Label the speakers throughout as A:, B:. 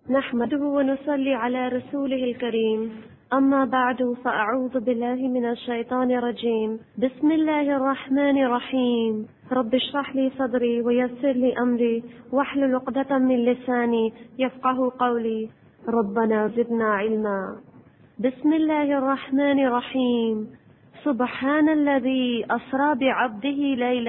A: نحمده ونصلي على رسوله الكريم أما بعد فأعوذ بالله من الشيطان الرجيم بسم الله الرحمن الرحيم رب اشرح لي صدري ويسر لي أمري واحلل عقدة من لساني يفقه قولي ربنا زدنا علما. بسم الله الرحمن الرحيم. سبحان الذي أسرى بعبده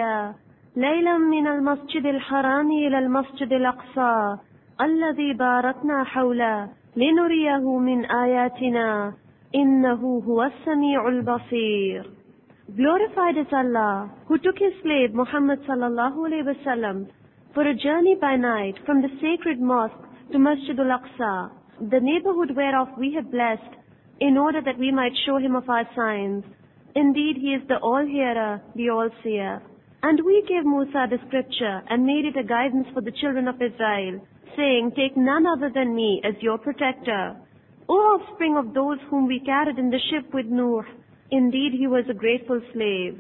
A: ليلا من المسجد الحرام إلى المسجد الأقصى الذي باركنا حوله لنريه من آياتنا إنه هو السميع البصير. Glorified is Allah, who took his slave Muhammad sallallahu alaihi wasallam for a journey by night from the sacred mosque to Masjid al-Aqsa, the neighborhood whereof we have blessed, in order that we might show him of our signs. Indeed, he is the all-hearer, the all-seer. And we gave Musa the scripture and made it a guidance for the children of Israel, saying, take none other than me as your protector. O offspring of those whom we carried in the ship with Nuh, indeed he was a grateful slave.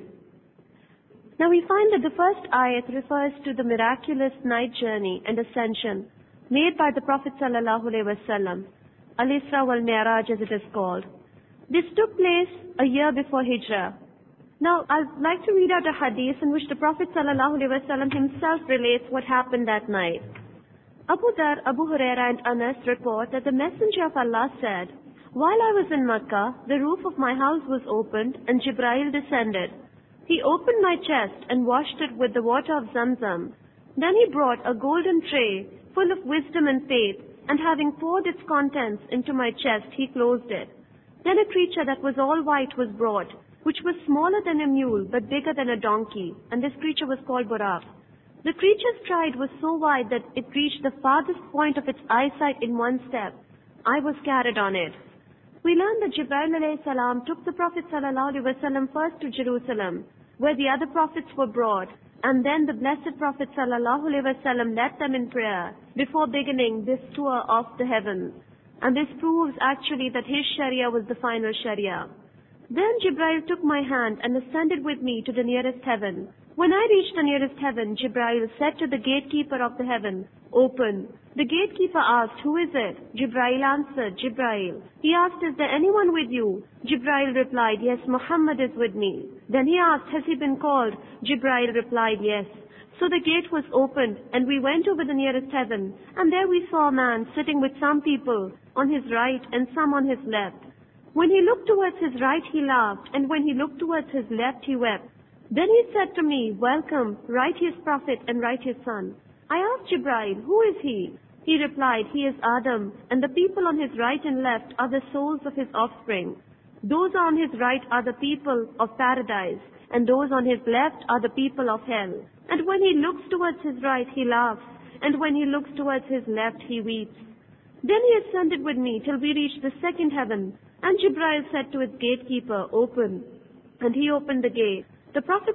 A: Now we find that the first ayat refers to the miraculous night journey and ascension made by the Prophet sallallahu alaihi wasallam, Al-Isra wal-Mi'raj as it is called. This took place a year before Hijrah. Now I'd like to read out a hadith in which the Prophet sallallahu alaihi wasallam himself relates what happened that night. Abu Dhar, Abu Huraira and Anas report that the Messenger of Allah said, while I was in Makkah, the roof of my house was opened and Jibreel descended. He opened my chest and washed it with the water of Zamzam. Then he brought a golden tray full of wisdom and faith, and having poured its contents into my chest, he closed it. Then a creature that was all white was brought, which was smaller than a mule but bigger than a donkey, and this creature was called Buraq. The creature's stride was so wide that it reached the farthest point of its eyesight in one step. I was carried on it. We learn that Jibreel alayhi salam took the Prophet sallallahu alaihi wasallam first to Jerusalem, where the other prophets were brought, and then the blessed Prophet sallallahu alaihi wasallam led them in prayer before beginning this tour of the heavens. And this proves actually that his Sharia was the final Sharia. Then Jibreel took my hand and ascended with me to the nearest heaven. When I reached the nearest heaven, Jibreel said to the gatekeeper of the heaven, open. The gatekeeper asked, who is it? Jibreel answered, Jibreel. He asked, is there anyone with you? Jibreel replied, yes, Muhammad is with me. Then he asked, has he been called? Jibreel replied, yes. So the gate was opened, and we went over the nearest heaven, and there we saw a man sitting with some people on his right and some on his left. When he looked towards his right, he laughed, and when he looked towards his left, he wept. Then he said to me, welcome, righteous prophet and righteous son. I asked Jibreel, who is he? He replied, he is Adam, and the people on his right and left are the souls of his offspring. Those on his right are the people of paradise, and those on his left are the people of hell. And when he looks towards his right, he laughs, and when he looks towards his left, he weeps. Then he ascended with me till we reached the second heaven, and Jibreel said to its gatekeeper, open. And he opened the gate. The Prophet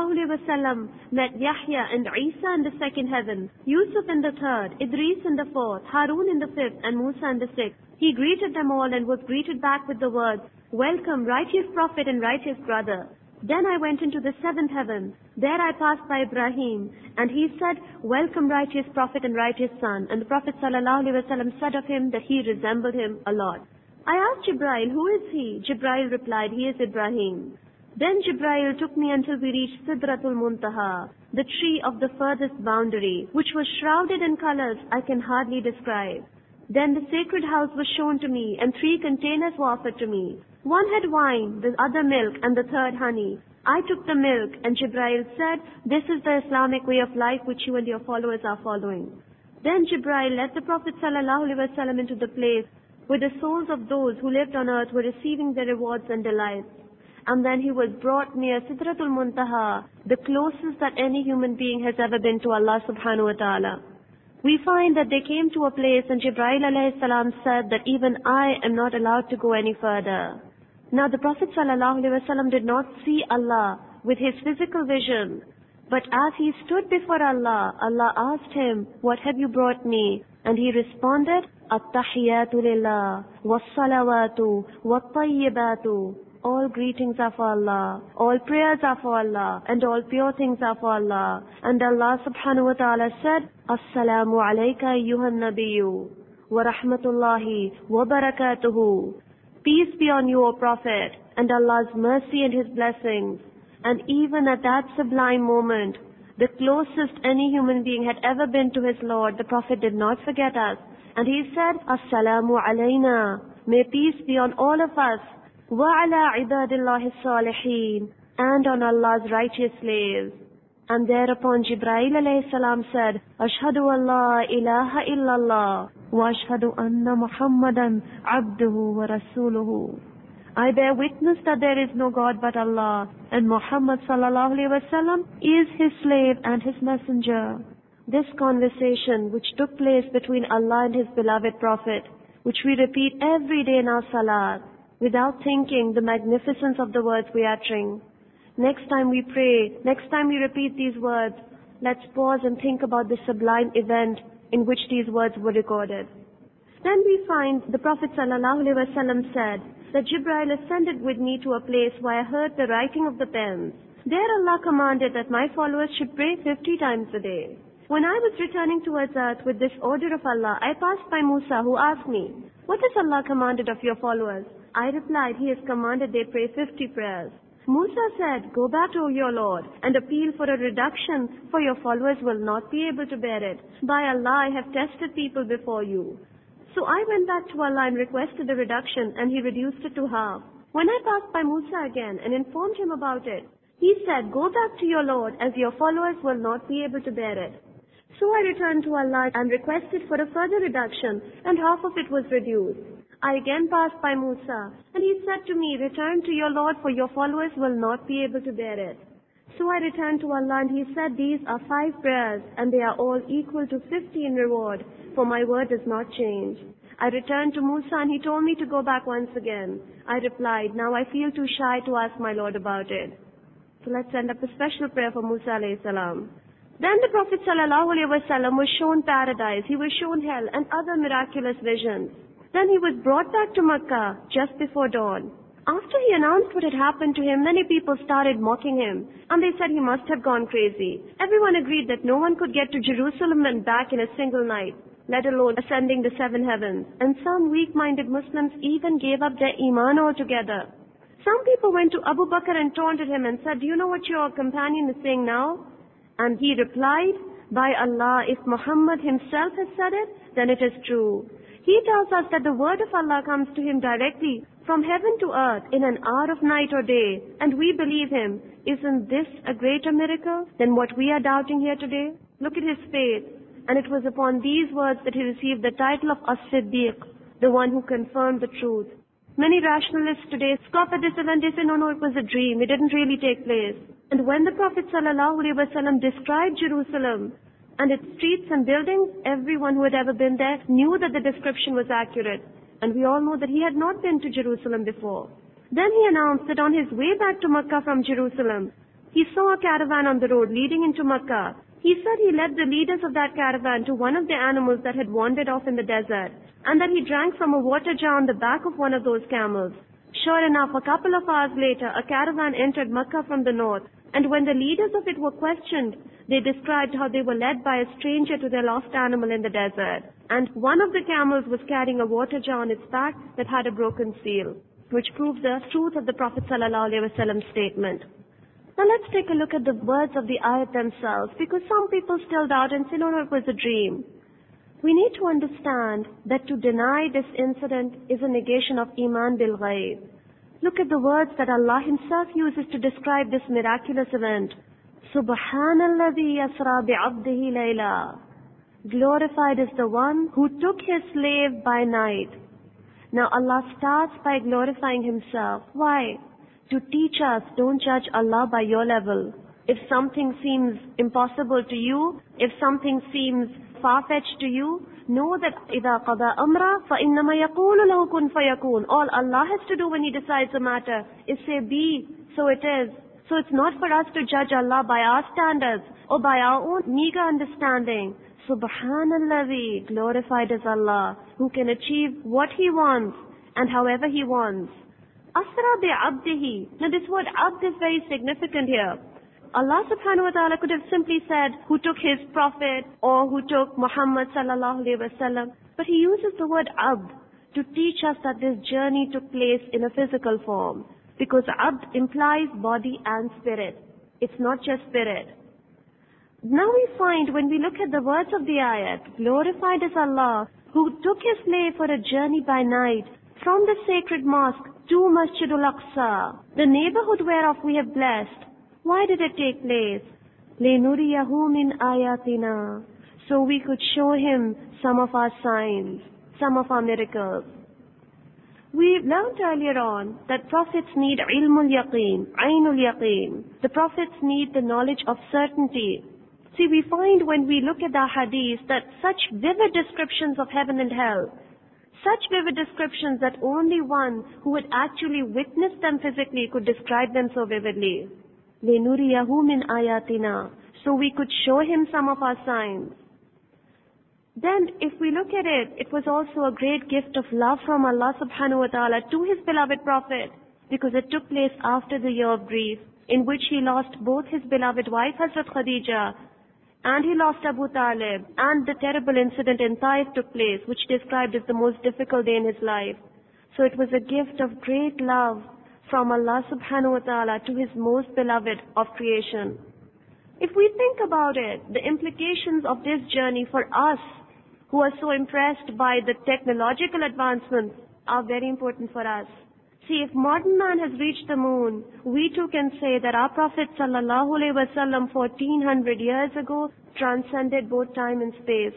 A: ﷺ met Yahya and Isa in the second heaven, Yusuf in the third, Idris in the fourth, Harun in the fifth, and Musa in the sixth. He greeted them all and was greeted back with the words, welcome, righteous prophet and righteous brother. Then I went into the seventh heaven. There I passed by Ibrahim, and he said, welcome, righteous prophet and righteous son. And the Prophet ﷺ said of him that he resembled him a lot. I asked Jibreel, who is he? Jibreel replied, he is Ibrahim. Then Jibreel took me until we reached Sidratul Muntaha, the tree of the furthest boundary, which was shrouded in colors I can hardly describe. Then the sacred house was shown to me, and 3 containers were offered to me. One had wine, the other milk, and the third honey. I took the milk, and Jibreel said, this is the Islamic way of life which you and your followers are following. Then Jibreel led the Prophet ﷺ into the place where the souls of those who lived on earth were receiving their rewards and delights. And then he was brought near Sidratul Muntaha, the closest that any human being has ever been to Allah subhanahu wa ta'ala. We find that they came to a place and Jibreel alayhi salam said that even I am not allowed to go any further. Now the Prophet sallallahu alaihi wasallam did not see Allah with his physical vision, but as he stood before Allah, Allah asked him, what have you brought me? And he responded, At-tahiyyatu lillah, was-salawatu, wat-tayyibatu. All greetings are for Allah, all prayers are for Allah, and all pure things are for Allah. And Allah subhanahu wa ta'ala said, Assalamu alayka ayyuhan nabiyyu, wa rahmatullahi wa barakatuhu. Peace be on you, O Prophet, and Allah's mercy and His blessings. And even at that sublime moment, the closest any human being had ever been to his Lord, the Prophet did not forget us. And he said, Assalamu alayna. May peace be on all of us. Wa ala ibadillahi salihin. And on Allah's righteous slaves. And thereupon Jibreel alayhi salam said, Ashhadu an la ilaha illallah. Wa ashhadu anna Muhammadan abduhu wa rasuluhu. I bear witness that there is no God but Allah, and Muhammad sallallahu alaihi wasallam is His slave and His messenger. This conversation which took place between Allah and His beloved Prophet, which we repeat every day in our salat, without thinking the magnificence of the words we are uttering. Next time we pray, next time we repeat these words, let's pause and think about the sublime event in which these words were recorded. Then we find the Prophet sallallahu alaihi wasallam said that Jibreel ascended with me to a place where I heard the writing of the pens. There Allah commanded that my followers should pray 50 times a day. When I was returning towards earth with this order of Allah, I passed by Musa, who asked me, What has Allah commanded of your followers? I replied, He has commanded they pray 50 prayers. Musa said, Go back to your Lord and appeal for a reduction, for your followers will not be able to bear it. By Allah, I have tested people before you. So I went back to Allah and requested a reduction, and He reduced it to half. When I passed by Musa again and informed him about it, he said, Go back to your Lord, as your followers will not be able to bear it. So I returned to Allah and requested for a further reduction, and half of it was reduced. I again passed by Musa, and he said to me, Return to your Lord, for your followers will not be able to bear it. So I returned to Allah, and He said, These are 5 prayers, and they are all equal to 50 in reward, for my word does not change. I returned to Musa, and he told me to go back once again. I replied, Now I feel too shy to ask my Lord about it. So let's send up a special prayer for Musa alayhi salam. Then the Prophet sallallahu alaihi wasallam was shown paradise, he was shown hell, and other miraculous visions. Then he was brought back to Makkah just before dawn. After he announced what had happened to him, many people started mocking him, and they said he must have gone crazy. Everyone agreed that no one could get to Jerusalem and back in a single night, let alone ascending the 7 heavens. And some weak-minded Muslims even gave up their iman altogether. Some people went to Abu Bakr and taunted him and said, Do you know what your companion is saying now? And he replied, By Allah, if Muhammad himself has said it, then it is true. He tells us that the word of Allah comes to him directly from heaven to earth in an hour of night or day, and we believe him. Isn't this a greater miracle than what we are doubting here today? Look at his faith. And it was upon these words that he received the title of As-Siddiq, the one who confirmed the truth. Many rationalists today scoff at this event. They say, no, it was a dream. It didn't really take place. And when the Prophet ﷺ described Jerusalem and its streets and buildings, everyone who had ever been there knew that the description was accurate. And we all know that he had not been to Jerusalem before. Then he announced that on his way back to Makkah from Jerusalem, he saw a caravan on the road leading into Makkah. He said he led the leaders of that caravan to one of the animals that had wandered off in the desert, and that he drank from a water jar on the back of one of those camels. Sure enough, a couple of hours later, a caravan entered Makkah from the north, and when the leaders of it were questioned, they described how they were led by a stranger to their lost animal in the desert. And one of the camels was carrying a water jar on its back that had a broken seal, which proves the truth of the Prophet ﷺ's statement. Now let's take a look at the words of the ayat themselves, because some people still doubt and say, no, it was a dream. We need to understand that to deny this incident is a negation of Iman bil Ghaib. Look at the words that Allah Himself uses to describe this miraculous event. Subhanalladhi yasra bi'abdihi layla. Glorified is the one who took his slave by night. Now Allah starts by glorifying Himself. Why? To teach us, don't judge Allah by your level. If something seems impossible to you, if something seems far-fetched to you, know that إِذَا قَضَى أَمْرًا فَإِنَّمَا يَقُولُ لَهُ كُنْ فَيَكُونُ. All Allah has to do when He decides a matter is say, be, so it is. So it's not for us to judge Allah by our standards or by our own meager understanding. Subhanallah, glorified is Allah, who can achieve what He wants and however He wants. Asra bi'abdihi. Now this word abd is very significant here. Allah subhanahu wa ta'ala could have simply said, who took His Prophet or who took Muhammad sallallahu alayhi wa sallam. But he uses the word abd to teach us that this journey took place in a physical form, because abd implies body and spirit. It's not just spirit. Now we find when we look at the words of the ayat, glorified is Allah who took his slave for a journey by night from the sacred mosque to Masjidul Aqsa, the neighborhood whereof we have blessed. Why did it take place? لِنُرِيَهُ مِنْ آيَاتِنَا, so we could show him some of our signs, some of our miracles. We learned earlier on that prophets need ilmul yaqeen, aynul yaqeen. The prophets need the knowledge of certainty. See, we find when we look at the hadith that such vivid descriptions of heaven and hell, such vivid descriptions that only one who had actually witnessed them physically could describe them so vividly. لِنُرِيَهُ مِنْ آيَاتِنَا, so we could show him some of our signs. Then, if we look at it, it was also a great gift of love from Allah subhanahu wa ta'ala to his beloved Prophet, because it took place after the year of grief, in which he lost both his beloved wife Hazrat Khadija, and he lost Abu Talib, and the terrible incident in Taif took place, which described as the most difficult day in his life. So it was a gift of great love from Allah subhanahu wa ta'ala to his most beloved of creation. If we think about it, the implications of this journey for us, who are so impressed by the technological advancements, are very important for us. See, if modern man has reached the moon, we too can say that our Prophet sallallahu alaihi wasallam 1400 years ago transcended both time and space.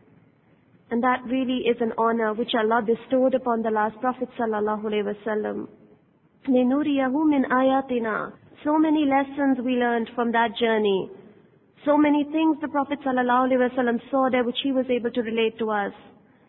A: And that really is an honor which Allah bestowed upon the last Prophet sallallahu alaihi wasallam. لِنُرِيَهُ مِنْ آيَاتِنَا. So many lessons we learned from that journey. So many things the Prophet ﷺ saw there which he was able to relate to us.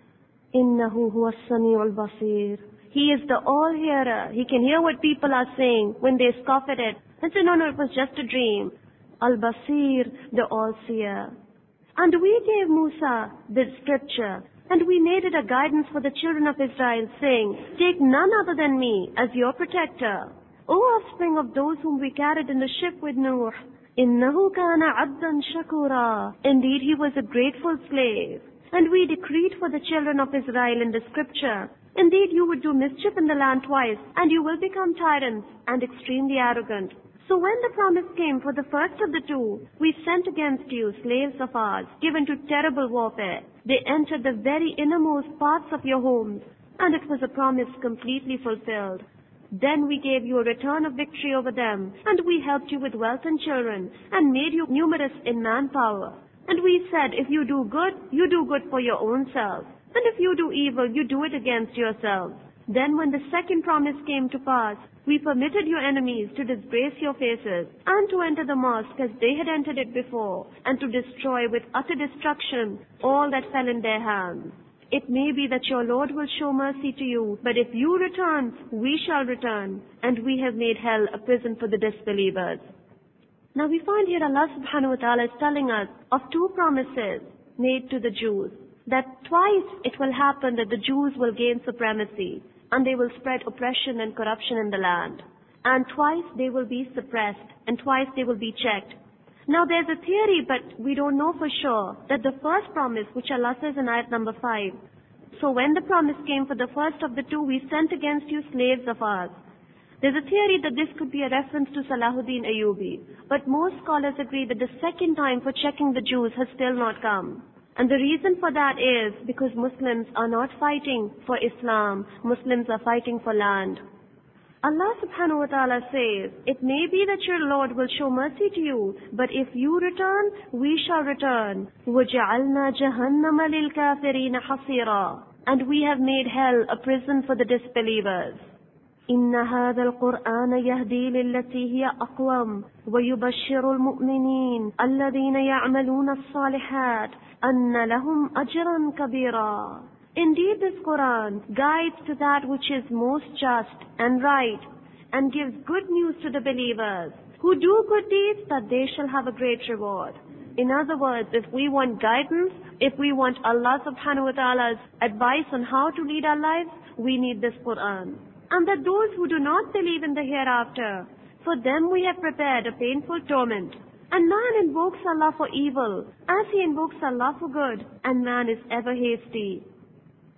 A: إِنَّهُ هُوَ السَّمِيعُ الْبَصِيرُ. He is the all-hearer. He can hear what people are saying when they scoff at it and say, no, it was just a dream. Al-Basir, the all-seer. And we gave Musa the scripture, and we made it a guidance for the children of Israel, saying, take none other than me as your protector, O offspring of those whom we carried in the ship with Nuh. إِنَّهُ كَانَ عَبْدًا شَكُورًا. Indeed, he was a grateful slave. And we decreed for the children of Israel in the scripture, indeed you would do mischief in the land twice, and you will become tyrants and extremely arrogant. So when the promise came for the first of the two, we sent against you slaves of ours, given to terrible warfare. They entered the very innermost parts of your homes, and it was a promise completely fulfilled. Then we gave you a return of victory over them, and we helped you with wealth and children, and made you numerous in manpower. And we said, if you do good for your own self. And if you do evil, you do it against yourselves. Then when the second promise came to pass, we permitted your enemies to disgrace your faces, and to enter the mosque as they had entered it before, and to destroy with utter destruction all that fell in their hands. It may be that your Lord will show mercy to you, but if you return, we shall return, and we have made hell a prison for the disbelievers. Now we find here Allah subhanahu wa ta'ala is telling us of two promises made to the Jews, that twice it will happen that the Jews will gain supremacy, and they will spread oppression and corruption in the land. And twice they will be suppressed, and twice they will be checked. Now there's a theory, but we don't know for sure, that the first promise, which Allah says in ayat number 5, so when the promise came for the first of the two, we sent against you slaves of ours. There's a theory that this could be a reference to Salahuddin Ayyubi, but most scholars agree that the second time for checking the Jews has still not come. And the reason for that is because Muslims are not fighting for Islam, Muslims are fighting for land. Allah subhanahu wa ta'ala says, it may be that your Lord will show mercy to you, but if you return, we shall return. وَجَعَلْنَا جَهَنَّمَ لِلْكَافِرِينَ حَصِيرًا. And we have made hell a prison for the disbelievers. إِنَّ هَذَا الْقُرْآنَ يَهْدِي لِلَّتِي هِيَ أَقْوَمُ وَيُبَشِّرُ الْمُؤْمِنِينَ الَّذِينَ يَعْمَلُونَ الصَّالِحَاتِ أَنَّ لَهُمْ أَجْرًا كَبِيرًا. Indeed, this Quran guides to that which is most just and right, and gives good news to the believers who do good deeds, that they shall have a great reward. In other words, if we want guidance, if we want Allah subhanahu wa ta'ala's advice on how to lead our lives, we need this Quran. And that those who do not believe in the hereafter, for them we have prepared a painful torment. And man invokes Allah for evil, as he invokes Allah for good, and man is ever hasty.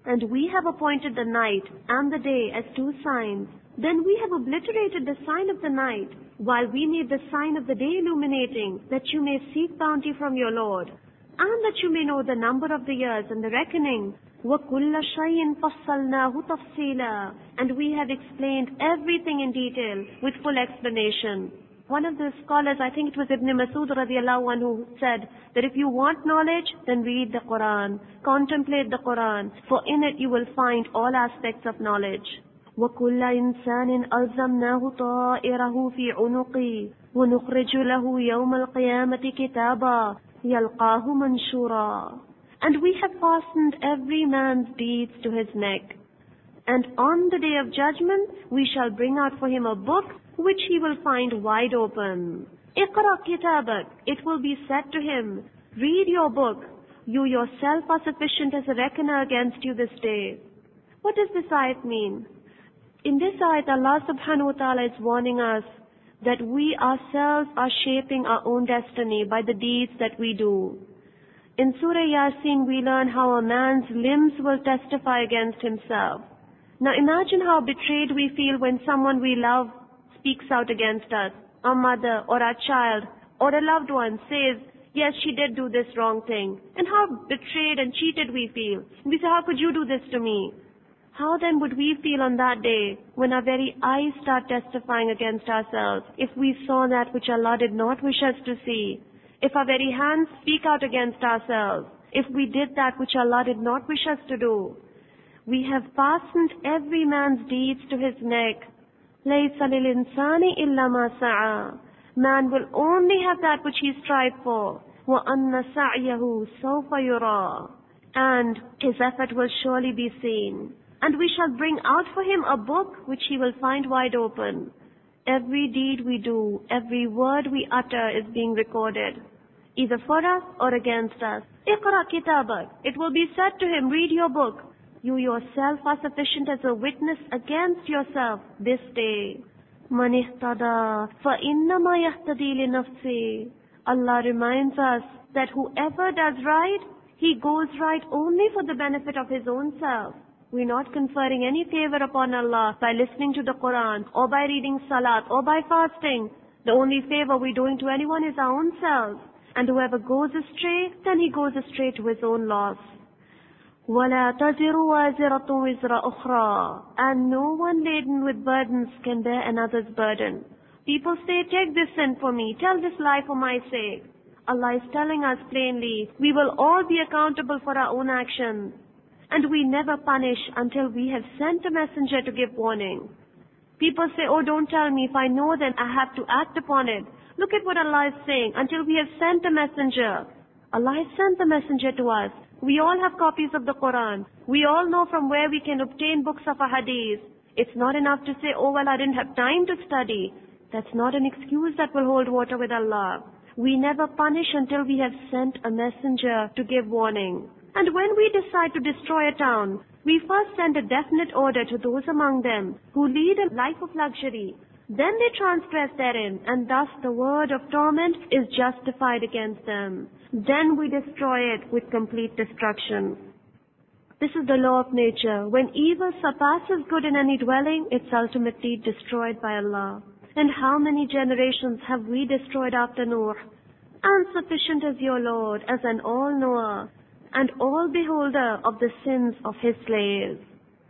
A: And we have appointed the night and the day as two signs. Then we have obliterated the sign of the night, while we made the sign of the day illuminating, that you may seek bounty from your Lord, and that you may know the number of the years and the reckoning. وَكُلَّ شَيْءٍ فَصَّلْنَاهُ تَفْصِيلًا. And we have explained everything in detail with full explanation. One of the scholars, I think it was Ibn Masud radiallahu anhu, said that if you want knowledge, then read the Quran, contemplate the Quran, for in it you will find all aspects of knowledge. وَكُلَّ إِنسَانٍ أَلْزَمْنَاهُ طَائِرَهُ فِي عُنُقِهِ وَنُخْرِجُ لَهُ يَوْمَ الْقِيَامَةِ كِتَابًا يَلْقَاهُ مَنْشُورًا. And we have fastened every man's deeds to his neck. And on the day of judgment, we shall bring out for him a book which he will find wide open. اقرأ كتابك. It will be said to him, read your book. You yourself are sufficient as a reckoner against you this day. What does this ayat mean? In this ayat, Allah subhanahu wa ta'ala is warning us that we ourselves are shaping our own destiny by the deeds that we do. In Surah Yasin, we learn how a man's limbs will testify against himself. Now imagine how betrayed we feel when someone we love speaks out against us. Our mother or our child or a loved one says, yes, she did do this wrong thing. And how betrayed and cheated we feel. We say, how could you do this to me? How then would we feel on that day when our very eyes start testifying against ourselves, if we saw that which Allah did not wish us to see? If our very hands speak out against ourselves, if we did that which Allah did not wish us to do? We have fastened every man's deeds to his neck. لَيْسَ لِلْإِنسَانِ إِلَّا مَا سَعَى. Man will only have that which he strived for. وَأَنَّ سَعْيَهُ سَوْفَ يُرَى. And his effort will surely be seen. And we shall bring out for him a book which he will find wide open. Every deed we do, every word we utter is being recorded, either for us or against us. اقرأ كتابك. It will be said to him, read your book. You yourself are sufficient as a witness against yourself this day. مَنِ اهْتَدَى فَإِنَّمَا يَهْتَدِي لِنَفْسِهِ. Allah reminds us that whoever does right, he goes right only for the benefit of his own self. We're not conferring any favor upon Allah by listening to the Quran or by reading Salat or by fasting. The only favor we're doing to anyone is our own selves. And whoever goes astray, then he goes astray to his own loss. وَلَا تَزِرُ وَازِرَةٌ وِزْرَ أُخْرَى. And no one laden with burdens can bear another's burden. People say, take this sin for me, tell this lie for my sake. Allah is telling us plainly, we will all be accountable for our own actions. And we never punish until we have sent a messenger to give warning. People say, oh, don't tell me. If I know, then I have to act upon it. Look at what Allah is saying. Until we have sent a messenger. Allah has sent the messenger to us. We all have copies of the Quran. We all know from where we can obtain books of a hadith. It's not enough to say, oh, well, I didn't have time to study. That's not an excuse that will hold water with Allah. We never punish until we have sent a messenger to give warning. And when we decide to destroy a town, we first send a definite order to those among them who lead a life of luxury. Then they transgress therein, and thus the word of torment is justified against them. Then we destroy it with complete destruction. This is the law of nature. When evil surpasses good in any dwelling, it's ultimately destroyed by Allah. And how many generations have we destroyed after Nuh? And sufficient is your Lord as an all-knower and all-beholder of the sins of his slaves.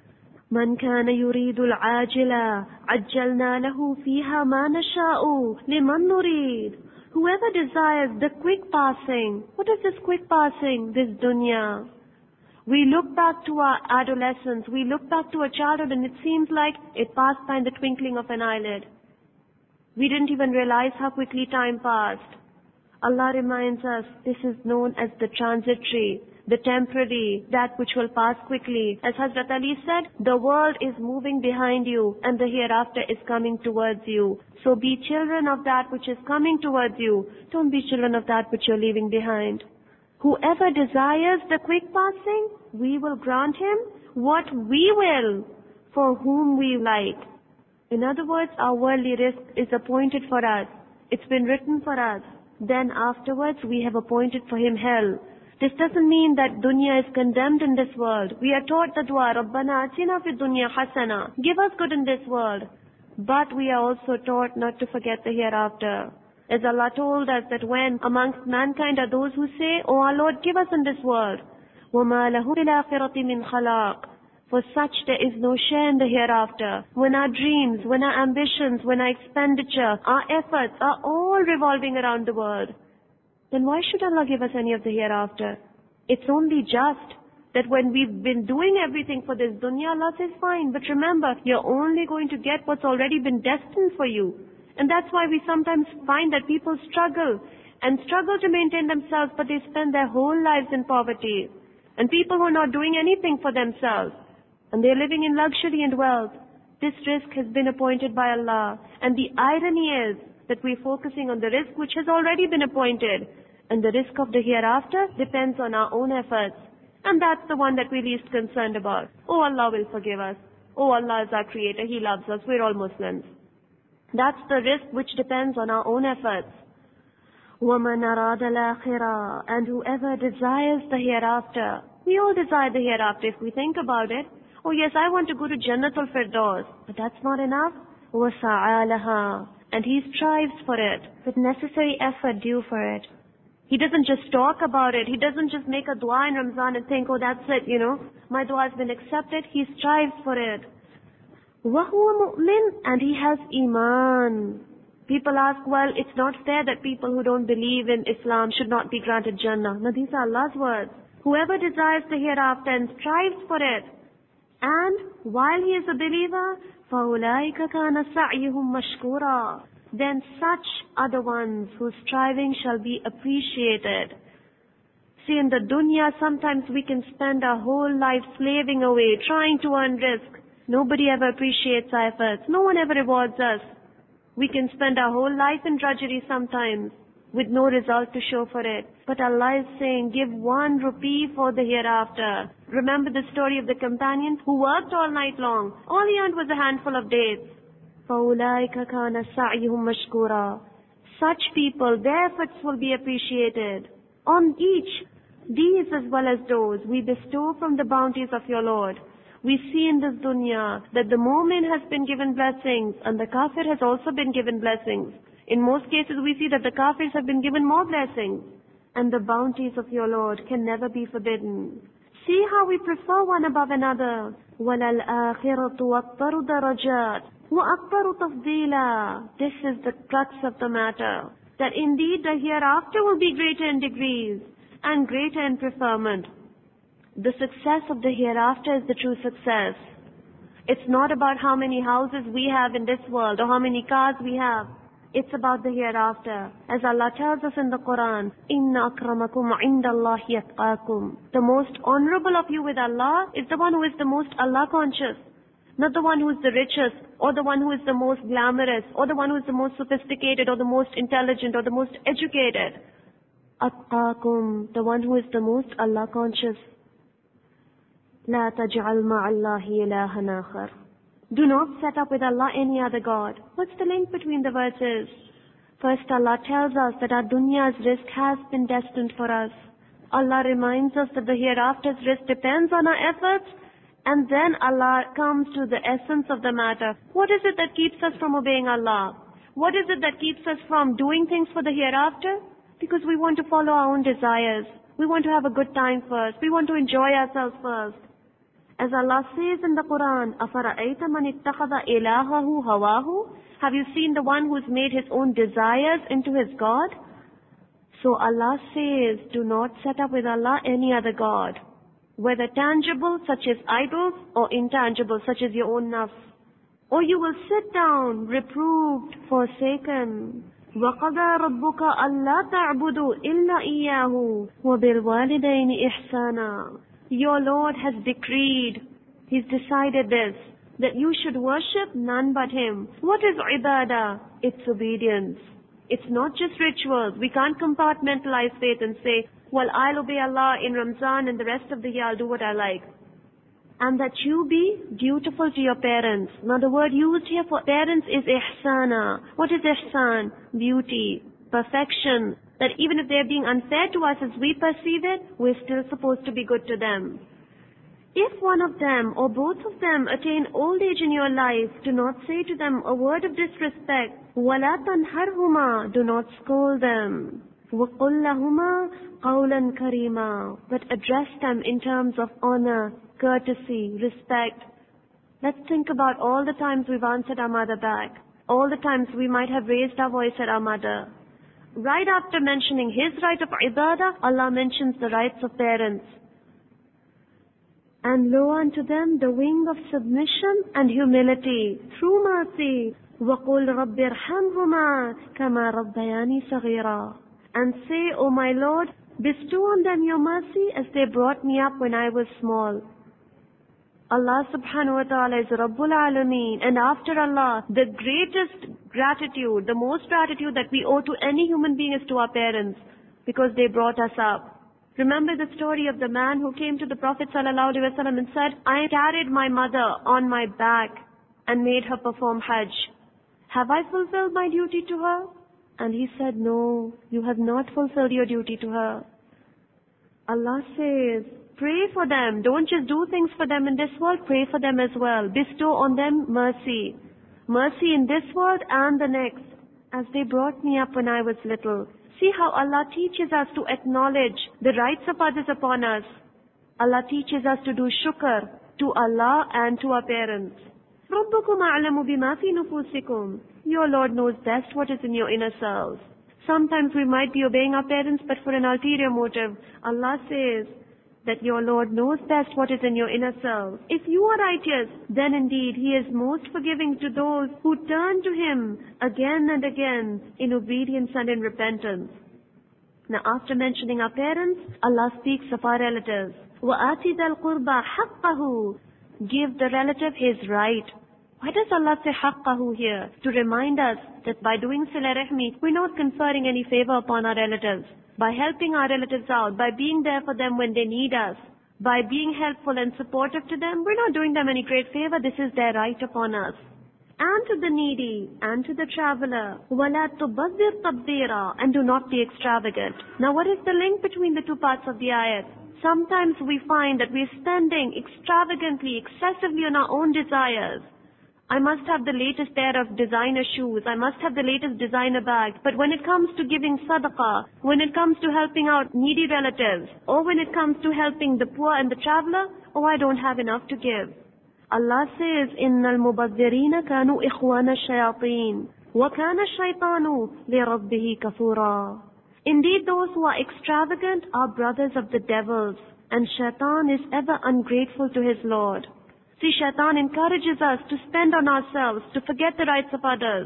A: من كان يريد العاجلة عجلنا له فيها ما نشاء لمن نريد. Whoever desires the quick passing, what is this quick passing? This dunya. We look back to our adolescence, we look back to our childhood, and it seems like it passed by in the twinkling of an eyelid. We didn't even realize how quickly time passed. Allah reminds us this is known as the transitory, the temporary, that which will pass quickly. As Hazrat Ali said, the world is moving behind you and the hereafter is coming towards you. So be children of that which is coming towards you. Don't be children of that which you're leaving behind. Whoever desires the quick passing, we will grant him what we will, for whom we like. In other words, our worldly risk is appointed for us. It's been written for us. Then afterwards we have appointed for him hell. This doesn't mean that dunya is condemned in this world. We are taught the dua, Rabbana atina fid dunya hasana. Give us good in this world. But we are also taught not to forget the hereafter. As Allah told us that when amongst mankind are those who say, "Oh our Lord, give us in this world." وَمَا لَهُ فِي الْآخِرَةِ مِنْ خَلَاقٍ. For such there is no share in the hereafter. When our dreams, when our ambitions, when our expenditure, our efforts are all revolving around the world, then why should Allah give us any of the hereafter? It's only just that when we've been doing everything for this dunya, Allah says, fine, but remember, you're only going to get what's already been destined for you. And that's why we sometimes find that people struggle to maintain themselves, but they spend their whole lives in poverty. And people who are not doing anything for themselves, and they're living in luxury and wealth, this risk has been appointed by Allah. And the irony is that we're focusing on the risk which has already been appointed. And the risk of the hereafter depends on our own efforts. And that's the one that we're least concerned about. Oh, Allah will forgive us. Oh, Allah is our creator. He loves us. We're all Muslims. That's the risk which depends on our own efforts. وَمَنْ أَرَادَ الْآخِرَةَ. And whoever desires the hereafter. We all desire the hereafter if we think about it. Oh yes, I want to go to Jannatul Firdaus. But that's not enough. وَسَعَى لَهَا. And he strives for it, with necessary effort due for it. He doesn't just talk about it. He doesn't just make a dua in Ramzan and think, oh that's it, my dua has been accepted. He strives for it. وَهُوَ مُؤْمِنٌ. And he has iman. People ask, well, it's not fair that people who don't believe in Islam should not be granted Jannah. No, these are Allah's words. Whoever desires the hereafter and strives for it, and while he is a believer, فَأُولَٰئِكَ كَانَ سَعْيُهُمْ مَشْكُورًا. Then such are the ones whose striving shall be appreciated. See, in the dunya, sometimes we can spend our whole life slaving away, trying to earn rizq. Nobody ever appreciates our efforts. No one ever rewards us. We can spend our whole life in drudgery sometimes, with no result to show for it. But Allah is saying, give 1 rupee for the hereafter. Remember the story of the companion who worked all night long. All he earned was a handful of dates. فَأُولَٰئِكَ كَانَ سَعْيُهُمْ مَشْكُورًا. Such people, their efforts will be appreciated. On each, these as well as those, we bestow from the bounties of your Lord. We see in this dunya that the mu'min has been given blessings and the kafir has also been given blessings. In most cases we see that the kafirs have been given more blessings. And the bounties of your Lord can never be forbidden. See how we prefer one above another. وَلَلْآخِرَةُ وَأَكْبَرُ دَرَجَاتٍ وَأَكْبَرُ تَفْضِيلًا. This is the crux of the matter. That indeed the hereafter will be greater in degrees and greater in preferment. The success of the hereafter is the true success. It's not about how many houses we have in this world or how many cars we have. It's about the hereafter. As Allah tells us in the Quran, إِنَّ أَكْرَمَكُمْ عِنْدَ اللَّهِ يَتْقَاكُمْ. The most honorable of you with Allah is the one who is the most Allah conscious. Not the one who is the richest, or the one who is the most glamorous, or the one who is the most sophisticated, or the most intelligent, or the most educated. أَتْقَاكُمْ, the one who is the most Allah conscious. لَا تَجْعَلْ مَعَ اللَّهِ إِلَهًا آخَرَ. Do not set up with Allah any other God. What's the link between the verses? First, Allah tells us that our dunya's risk has been destined for us. Allah reminds us that the hereafter's risk depends on our efforts. And then Allah comes to the essence of the matter. What is it that keeps us from obeying Allah? What is it that keeps us from doing things for the hereafter? Because we want to follow our own desires. We want to have a good time first. We want to enjoy ourselves first. As Allah says in the Quran, أَفَرَأَيْتَ مَنِ اتَّخَذَ إِلَهَهُ هَوَاهُ. Have you seen the one who's made his own desires into his God? So Allah says, do not set up with Allah any other God. Whether tangible, such as idols, or intangible, such as your own nafs. Or you will sit down, reproved, forsaken. وَقَضَى رَبُّكَ أَلَّا تَعْبُدُوا إِلَّا إِيَّاهُ وَبِالْوَالِدَيْنِ إِحْسَانًا. Your Lord has decreed, He's decided this, that you should worship none but Him. What is ibadah? It's obedience. It's not just rituals. We can't compartmentalize faith and say, well, I'll obey Allah in Ramzan and the rest of the year I'll do what I like. And that you be dutiful to your parents. Now the word used here for parents is ihsana. What is ihsan? Beauty, perfection, that even if they're being unfair to us as we perceive it, we're still supposed to be good to them. If one of them or both of them attain old age in your life, do not say to them a word of disrespect. وَلَا تَنْهَرْهُمَا, do not scold them. وَقُلْ لَهُمَا قَوْلًا كَرِيمًا, but address them in terms of honor, courtesy, respect. Let's think about all the times we've answered our mother back, all the times we might have raised our voice at our mother. Right after mentioning his right of ibadah, Allah mentions the rights of parents. And lo, unto them the wing of submission and humility through mercy. وَقُلْ رَبِّ ارْحَمْهُمَا كَمَا رَبَّيَانِي صَغِيرًا, and say, O my Lord, bestow on them your mercy as they brought me up when I was small. Allah subhanahu wa ta'ala is Rabbul Alameen, and after Allah, the greatest gratitude, the most gratitude that we owe to any human being is to our parents, because they brought us up. Remember the story of the man who came to the Prophet sallallahu alaihi wasallam and said, I carried my mother on my back and made her perform Hajj. Have I fulfilled my duty to her? And he said, no, you have not fulfilled your duty to her. Allah says, pray for them. Don't just do things for them in this world, pray for them as well. Bestow on them mercy. Mercy in this world and the next, as they brought me up when I was little. See how Allah teaches us to acknowledge the rights of others upon us. Allah teaches us to do shukr to Allah and to our parents. رَبُّكُمْ أَعْلَمُ بِمَا فِي نُفُوسِكُمْ. Your Lord knows best what is in your inner selves. Sometimes we might be obeying our parents, but for an ulterior motive. Allah says that your Lord knows best what is in your inner selves. If you are righteous, then indeed He is most forgiving to those who turn to Him again and again in obedience and in repentance. Now after mentioning our parents, Allah speaks of our relatives. وَآتِ ذَا الْقُرْبَى حَقَّهُ. Give the relative his right. Why does Allah say haqqahu here? To remind us that by doing sila rahmi, we're not conferring any favor upon our relatives. By helping our relatives out, by being there for them when they need us, by being helpful and supportive to them, we're not doing them any great favor. This is their right upon us. And to the needy, and to the traveler, وَلَا تُبَذِّرْ تَبْذِيرًا, and do not be extravagant. Now what is the link between the two parts of the ayat? Sometimes we find that we're spending extravagantly, excessively on our own desires. I must have the latest pair of designer shoes. I must have the latest designer bag. But when it comes to giving sadaqah, when it comes to helping out needy relatives, or when it comes to helping the poor and the traveler, oh, I don't have enough to give. Allah says, إِنَّ الْمُبَذِّرِينَ كَانُوا إِخْوَانَ الشَّيَاطِينَ وَكَانَ الشَّيْطَانُ لِرَبِّهِ كَفُورًا. Indeed, those who are extravagant are brothers of the devils, and shaitan is ever ungrateful to his Lord. See, shaitan encourages us to spend on ourselves, to forget the rights of others.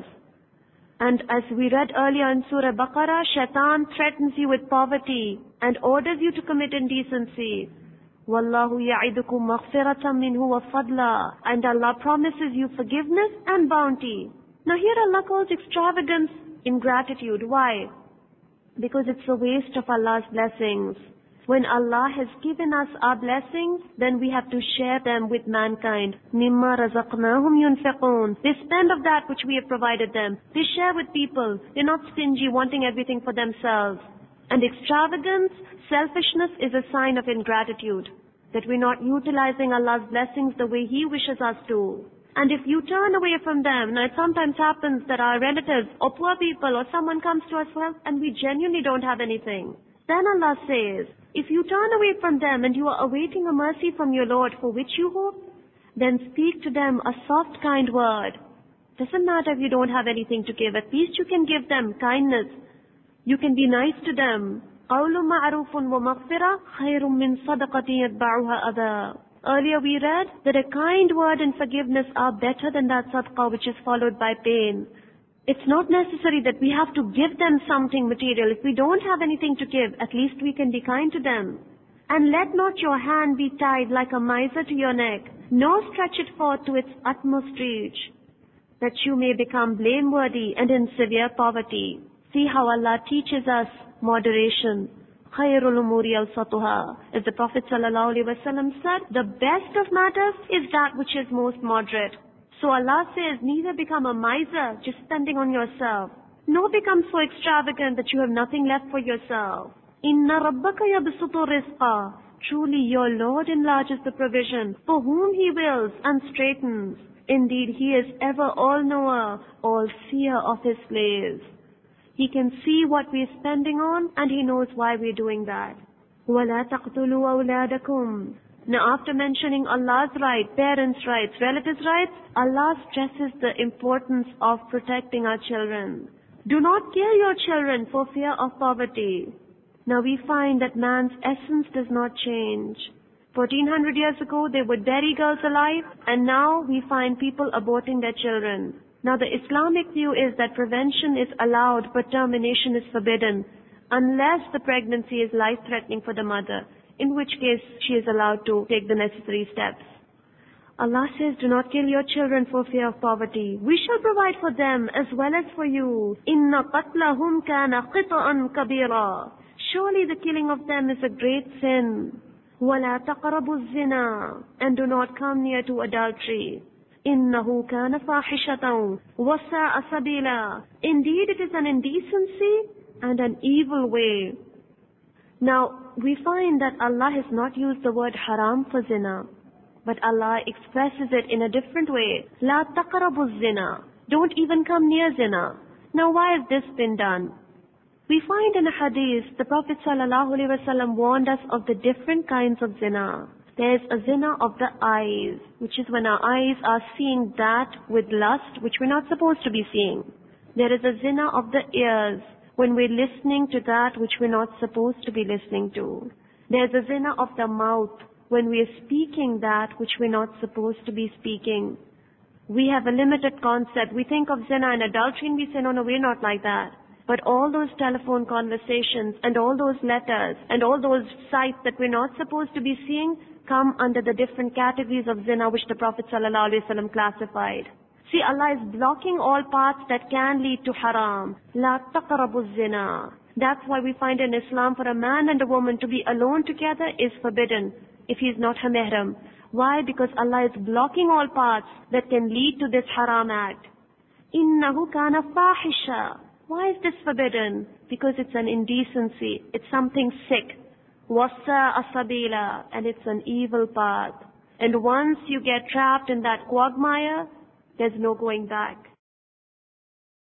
A: And as we read earlier in Surah Baqarah, shaitan threatens you with poverty and orders you to commit indecency. وَاللَّهُ يَعِدُكُمْ مَغْفِرَةً مِّنْهُ وَفَضْلًا. And Allah promises you forgiveness and bounty. Now here Allah calls extravagance ingratitude. Why? Because it's a waste of Allah's blessings. When Allah has given us our blessings, then we have to share them with mankind. مِمَّا رَزَقْنَاهُمْ يُنْفِقُونَ. They spend of that which we have provided them. They share with people. They're not stingy, wanting everything for themselves. And extravagance, selfishness is a sign of ingratitude. That we're not utilizing Allah's blessings the way He wishes us to. And if you turn away from them, now it sometimes happens that our relatives or poor people or someone comes to us for help and we genuinely don't have anything. Then Allah says, if you turn away from them and you are awaiting a mercy from your Lord for which you hope, then speak to them a soft, kind word. Doesn't matter if you don't have anything to give. At least you can give them kindness. You can be nice to them. قَوْلٌ مَعْرُوفٌ وَمَغْفِرَةٌ خَيْرٌ مِّن صَدَقَةٍ يَتْبَعُهَا أَذًى. Earlier we read that a kind word and forgiveness are better than that sadaqah which is followed by pain. It's not necessary that we have to give them something material. If we don't have anything to give, at least we can be kind to them. And let not your hand be tied like a miser to your neck, nor stretch it forth to its utmost reach, that you may become blameworthy and in severe poverty. See how Allah teaches us moderation. خَيْرُ الْأُمُورِ أَوْسَطُهَا. As the Prophet ﷺ said, the best of matters is that which is most moderate. So Allah says, neither become a miser, just spending on yourself, Nor become so extravagant that you have nothing left for yourself. Inna rabbaka yabsutu rizqa. Truly your Lord enlarges the provision for whom He wills and straightens. Indeed, He is ever all-knower, all-seer of His slaves. He can see what we are spending on, and He knows why we are doing that. وَلَا تَقْتُلُوا أَوْلَادَكُمْ. Now after mentioning Allah's right, parents' rights, relatives' rights, Allah stresses the importance of protecting our children. Do not kill your children for fear of poverty. Now we find that man's essence does not change. 1400 years ago they would bury girls alive, and now we find people aborting their children. Now the Islamic view is that prevention is allowed but termination is forbidden, unless the pregnancy is life-threatening for the mother, in which case she is allowed to take the necessary steps. Allah says, do not kill your children for fear of poverty. We shall provide for them as well as for you. Inna qatlahum kana qita'an kabira. Surely the killing of them is a great sin. وَلَا تَقْرَبُوا الزِّنَا. And do not come near to adultery. إِنَّهُ كَانَ فَاحِشَةً وَسَاءَ سَبِيلًا. Indeed, it is an indecency and an evil way. Now, we find that Allah has not used the word haram for zina, but Allah expresses it in a different way. لَا تَقْرَبُوا الزِّنَا. Don't even come near zina. Now, why has this been done? We find in a hadith, the Prophet ﷺ warned us of the different kinds of zina. There is a zina of the eyes, which is when our eyes are seeing that with lust, which we're not supposed to be seeing. There is a zina of the ears, when we're listening to that which we're not supposed to be listening to. There's a zina of the mouth, when we're speaking that which we're not supposed to be speaking. We have a limited concept. We think of zina and adultery and we say, no, we're not like that. But all those telephone conversations and all those letters and all those sites that we're not supposed to be seeing come under the different categories of zina which the Prophet ﷺ classified. See, Allah is blocking all paths that can lead to haram. La taqrabu zina. That's why we find in Islam for a man and a woman to be alone together is forbidden if he is not her mahram. Why? Because Allah is blocking all paths that can lead to this haram act. Innahu kana fahisha. Why is this forbidden? Because it's an indecency. It's something sick. Wasa asabila. And it's an evil path. And once you get trapped in that quagmire, there's no going back.